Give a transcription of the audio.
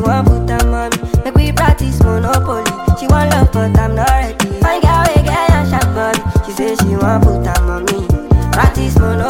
want put them on me. Make we practice Monopoly. She want love but I'm not ready. Fine girl we get a sharp body. She say she want put them on me. Practice Monopoly.